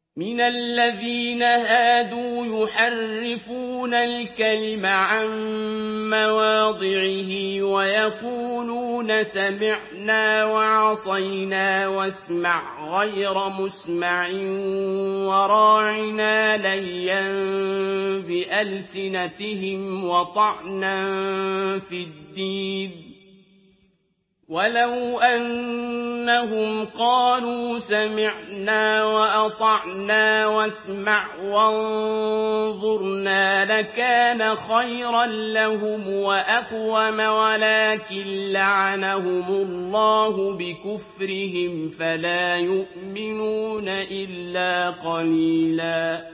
مِنَ الَّذِينَ هَادُوا يُحَرِّفُونَ الْكَلِمَ عَن مَّوَاضِعِهِ وَيَقُولُونَ سَمِعْنَا وَعَصَيْنَا وَاسْمَعْ غَيْرَ مُسْمَعٍ وَرَاعِنَا لَيًّا بِأَلْسِنَتِهِمْ وَطَعْنًا فِي الدِّينِ ۚ وَلَوْ أَنَّهُمْ قَالُوا سَمِعْنَا وَأَطَعْنَا وَاسْمَعْ وَانظُرْنَا لَكَانَ خَيْرًا لَّهُمْ وَأَقْوَمَ وَلَٰكِن لَّعَنَهُمُ اللَّهُ بِكُفْرِهِمْ فَلَا يُؤْمِنُونَ إِلَّا قَلِيلًا